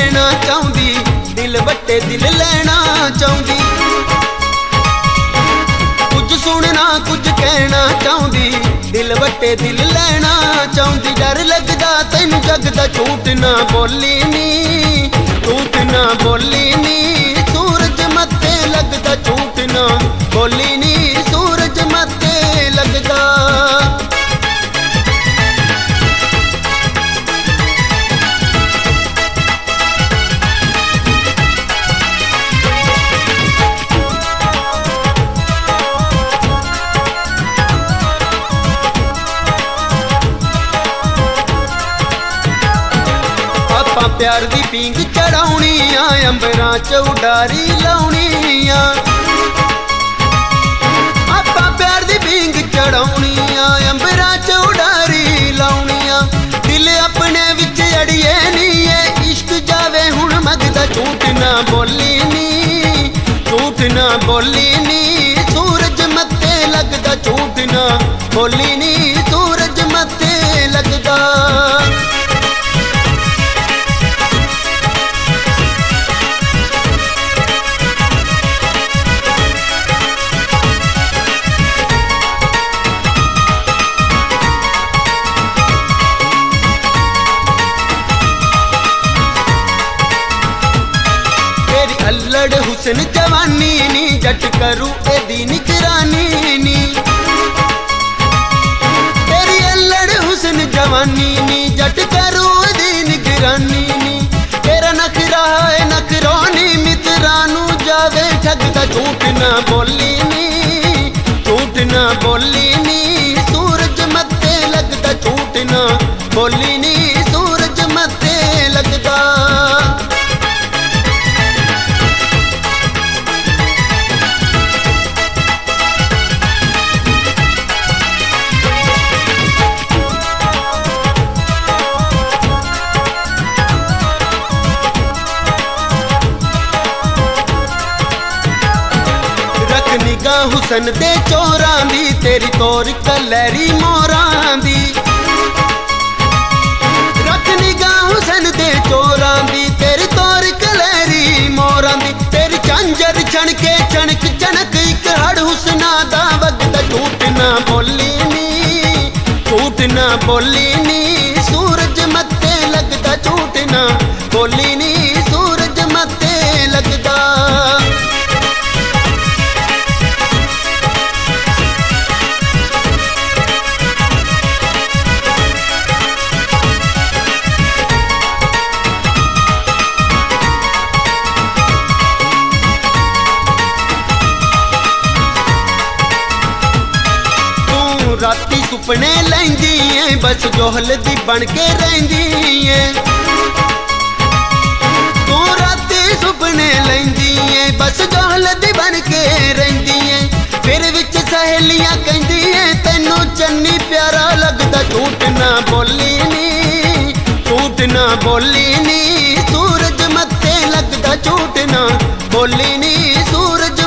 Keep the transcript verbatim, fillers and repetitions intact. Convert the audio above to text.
लेना चाहुंदी, दिल वट्टे दिल लेना चाहुंदी। कुछ सुनना कुछ कहना चाहुंदी, दिल वट्टे दिल लेना चाहुंदी। डर लगदा तैनू जग दा झूठ ना बोली नी, झूठ ना बोली नी। सूरज मत्थे लगदा झूठ ना बोली नी, सूरज मत्थे लगदा। आपां प्यार दी पींग चढ़ाउणी आ, अंबरां च उडारी लाउणी आ। आपां प्यार दी पींग चढ़ाउणी आ, अंबरां च उडारी लाउणी आ। दिल अपने विच अड़िए नी ए इश्क जावे हुण मंगदा, झूठ ना बोली नी, झूठ ना बोली नी। सूरज मत्थे लगदा झूठ ना बोली नी, सूरज मत्थे लगदा। अल्लड़ हुसन जवानी नी, जट करू एदी निगरानी नी। तेरी अल्लड़ हुसन जवानी नी, जट करू एदी निगरानी नी। तेरा नखरा है नखरोनी, मित्रा नू जावे ठगदा, झूठ ना बोली नी, झूठ ना बोली नी। सूरज मत्थे लगदा झूठ ना बोली नी, सूरज मत्थे लगदा। निगाह हुसन दे चोरां दी, तेरी तोर कलैरी मोरां दी। रख निगाह हुसन दे चोरां दी, तेरी तोर कलैरी मोरां दी। तेरी झांझर छणके छणक छणक इक हड़ हुसना दा वगदा, झूठ ना बोली नी, झूठ ना बोली नी। सूरज मत्थे लगदा झूठ ना बोली नी, सूरज मत्थे लगदा। राती सुपने लैंदी है, बस जोहल दी बन के रहिंदी है। तू राती सुपने लैंदी है, बस जोहल दी बन के रहिंदी है। फिर विच सहेलियां कहंदी है, तैनू चन्नी प्यारा लगदा, झूठ ना बोली नी, झूठ ना बोली नी। सूरज मत्थे लगदा झूठ ना बोली नी, सूरज